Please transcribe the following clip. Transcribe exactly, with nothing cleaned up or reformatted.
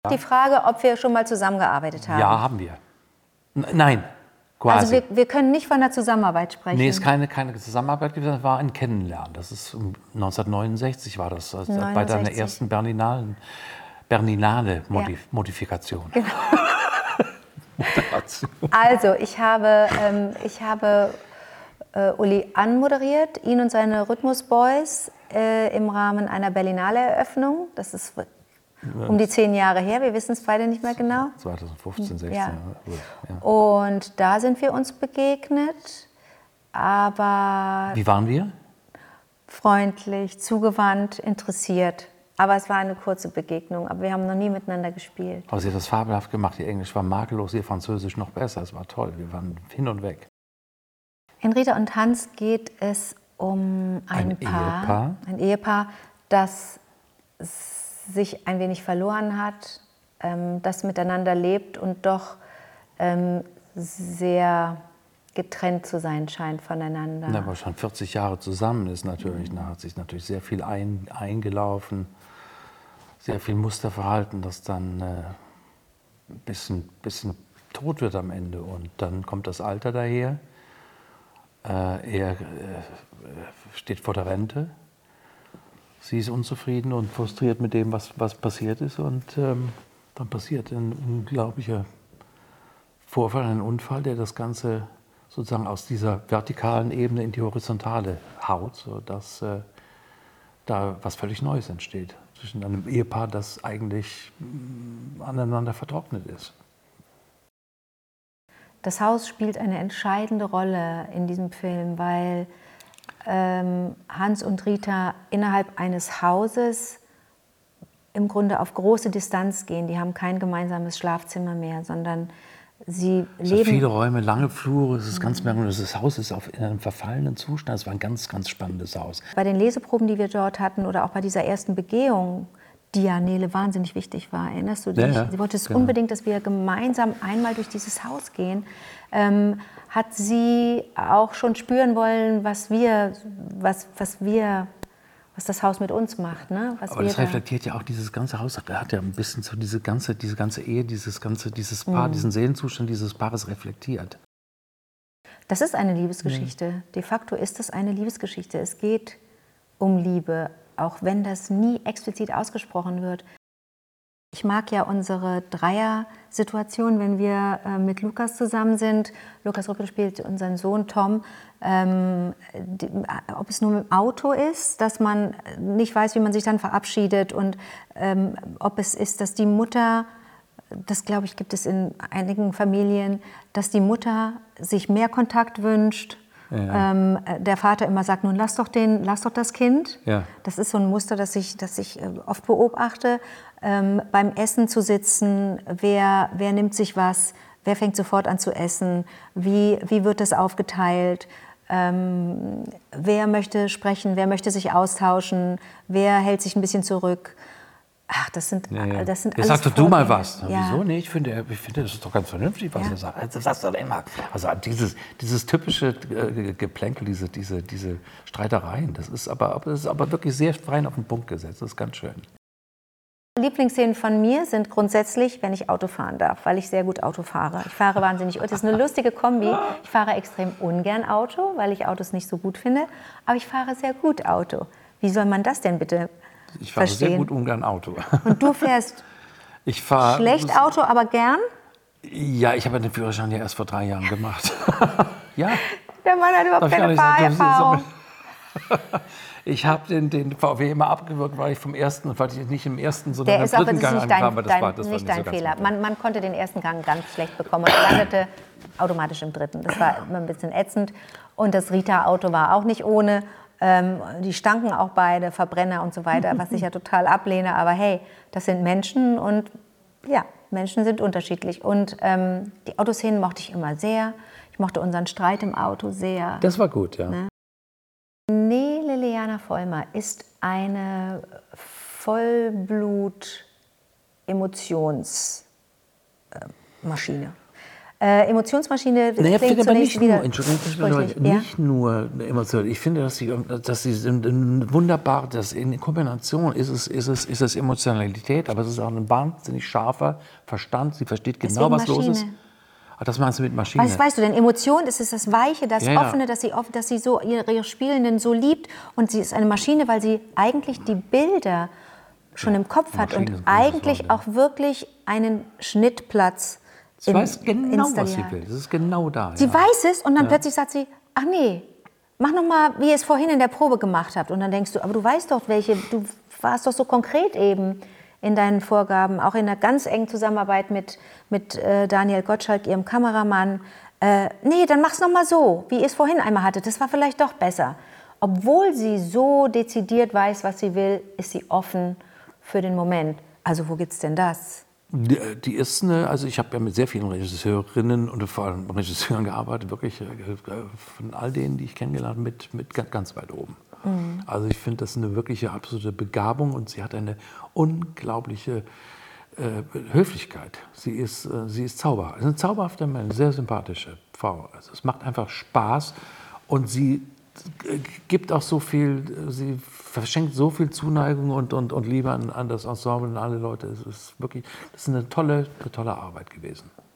Die Frage, ob wir schon mal zusammengearbeitet haben. Ja, haben wir. N nein, quasi. Also wir, wir können nicht von der Zusammenarbeit sprechen. Nee, es ist keine, keine Zusammenarbeit gewesen, das war ein Kennenlernen. Das ist neunzehnhundertneunundsechzig war das, also bei deiner ersten Berlinalen, Berlinale Modif ja. Modifikation. Genau. Also ich habe, ähm, ich habe äh, Uli anmoderiert, ihn und seine Rhythmus-Boys äh, im Rahmen einer Berlinale-Eröffnung. Das ist um die zehn Jahre her, wir wissen es beide nicht mehr genau. zweitausendfünfzehn, sechzehn. Ja. Ja. Und da sind wir uns begegnet, aber... Wie waren wir? Freundlich, zugewandt, interessiert. Aber es war eine kurze Begegnung, aber wir haben noch nie miteinander gespielt. Aber sie hat das fabelhaft gemacht, ihr Englisch war makellos, ihr Französisch noch besser, es war toll, wir waren hin und weg. In Rita und Hans geht es um ein, ein Paar, Ehepaar, ein Ehepaar, das sich ein wenig verloren hat, ähm, das miteinander lebt und doch ähm, sehr getrennt zu sein scheint voneinander. Ja, aber schon vierzig Jahre zusammen ist natürlich, mhm. da hat sich natürlich sehr viel ein, eingelaufen, sehr viel Musterverhalten, das dann äh, ein bisschen, bisschen tot wird am Ende. Und dann kommt das Alter daher, äh, er äh, steht vor der Rente. Sie ist unzufrieden und frustriert mit dem, was, was passiert ist. Und ähm, dann passiert ein unglaublicher Vorfall, ein Unfall, der das Ganze sozusagen aus dieser vertikalen Ebene in die horizontale haut, sodass äh, da was völlig Neues entsteht zwischen einem Ehepaar, das eigentlich mh, aneinander vertrocknet ist. Das Haus spielt eine entscheidende Rolle in diesem Film, weil ähm, Hans und Rita innerhalb eines Hauses im Grunde auf große Distanz gehen. Die haben kein gemeinsames Schlafzimmer mehr, sondern sie es leben... Es viele Räume, lange Flure, es ist ganz merkwürdig. Das Haus ist auf, in einem verfallenen Zustand. Es war ein ganz, ganz spannendes Haus. Bei den Leseproben, die wir dort hatten oder auch bei dieser ersten Begehung, die ja Nele wahnsinnig wichtig war, erinnerst du dich? Ja, ja, sie wollte es genau. unbedingt, dass wir gemeinsam einmal durch dieses Haus gehen. Ähm, hat sie auch schon spüren wollen, was wir, was, was wir, was das Haus mit uns macht, ne? Was Aber wir das da reflektiert ja auch dieses ganze Haus. Er hat ja ein bisschen so diese ganze, diese ganze Ehe, dieses ganze, dieses Paar, mhm. diesen Seelenzustand dieses Paares reflektiert. Das ist eine Liebesgeschichte. Ja. De facto ist es eine Liebesgeschichte. Es geht um Liebe, auch wenn das nie explizit ausgesprochen wird. Ich mag ja unsere Dreier-Situation, wenn wir äh, mit Lukas zusammen sind. Lukas Rüppel spielt unseren Sohn Tom. Ähm, die, ob es nur mit dem Auto ist, dass man nicht weiß, wie man sich dann verabschiedet und ähm, ob es ist, dass die Mutter, das glaube ich gibt es in einigen Familien, dass die Mutter sich mehr Kontakt wünscht. Ja. Ähm, der Vater immer sagt, nun lass doch, den, lass doch das Kind. Ja. Das ist so ein Muster, das ich, das ich oft beobachte. Ähm, beim Essen zu sitzen, wer, wer nimmt sich was, wer fängt sofort an zu essen, wie, wie wird das aufgeteilt, ähm, wer möchte sprechen, wer möchte sich austauschen, wer hält sich ein bisschen zurück. Ach, das sind, ja, ja. das sind Jetzt alles sagst du mal was. Ja. Wieso nicht? Ich finde, ich finde, das ist doch ganz vernünftig, was ja. er sagt. Das sagst du doch immer. Also dieses, dieses typische äh, Geplänkel, diese, diese, diese Streitereien, das ist, aber, das ist aber wirklich sehr fein auf den Punkt gesetzt. Das ist ganz schön. Lieblingsszenen von mir sind grundsätzlich, wenn ich Auto fahren darf, weil ich sehr gut Auto fahre. Ich fahre wahnsinnig, das ist eine lustige Kombi. Ich fahre extrem ungern Auto, weil ich Autos nicht so gut finde, aber ich fahre sehr gut Auto. Wie soll man das denn bitte Ich fahre verstehen? sehr gut ungern Auto. Und du fährst ich fahr, schlecht Auto, aber gern? Ja, ich habe den Führerschein ja erst vor drei Jahren gemacht. Ja. Der Mann hat überhaupt keine Fahrerfahrung. Ich habe den, den V W immer abgewürgt, weil ich vom ersten und weil ich nicht im ersten, sondern Der im dritten Gang ankam. Das dein, war, das nicht war dein nicht so Fehler. Man, man konnte den ersten Gang ganz schlecht bekommen und landete automatisch im dritten. Das war immer ein bisschen ätzend. Und das Rita-Auto war auch nicht ohne. Ähm, die stanken auch beide, Verbrenner und so weiter, was ich ja total ablehne. Aber hey, das sind Menschen und ja, Menschen sind unterschiedlich. Und ähm, die Autoszenen mochte ich immer sehr. Ich mochte unseren Streit im Auto sehr. Das war gut, ja. Ne? Nele Liana Vollmer ist eine Vollblut-Emotionsmaschine. Äh, Emotionsmaschine naja, klingt finde aber zunächst nicht wieder nur, Entschuldigung, ja? nicht nur emotional. Ich finde, dass sie, dass sie sind wunderbar, dass in Kombination ist es, ist es, ist es Emotionalität, aber es ist auch ein wahnsinnig scharfer Verstand. Sie versteht genau, Deswegen was los ist. Maschine. Ach, das meinst du mit Maschine? Was weißt du denn? Emotion, das ist das Weiche, das Ja, ja. Offene, dass sie, oft- dass sie so ihre, ihre Spielenden so liebt. Und sie ist eine Maschine, weil sie eigentlich die Bilder schon im Kopf hat Maschine und ist ein gutes eigentlich Wort, ja. auch wirklich einen Schnittplatz Sie in- weiß genau, was installiert sie hat. will. Das ist genau da. Sie ja. weiß es und dann Ja. plötzlich sagt sie, ach nee, mach noch mal, wie ihr es vorhin in der Probe gemacht habt. Und dann denkst du, aber du weißt doch, welche, du warst doch so konkret eben in deinen Vorgaben, auch in einer ganz engen Zusammenarbeit mit, mit äh, Daniel Gottschalk, ihrem Kameramann. Äh, nee, dann mach's noch mal so, wie ihr es vorhin einmal hattet. Das war vielleicht doch besser. Obwohl sie so dezidiert weiß, was sie will, ist sie offen für den Moment. Also wo gibt's denn das? Die, die ist eine, also ich habe ja mit sehr vielen Regisseurinnen und vor allem Regisseuren gearbeitet, wirklich äh, von all denen, die ich kennengelernt habe, mit, mit ganz, ganz weit oben. Mhm. Also ich finde das eine wirkliche absolute Begabung und sie hat eine unglaubliche äh, Höflichkeit. Sie ist, äh, sie ist zauberhaft, ist eine zauberhafte, eine sehr sympathische Frau. Also es macht einfach Spaß und sie gibt auch so viel, sie verschenkt so viel Zuneigung und, und, und Liebe an, an das Ensemble und alle Leute. Es ist wirklich, das ist eine tolle, eine tolle Arbeit gewesen.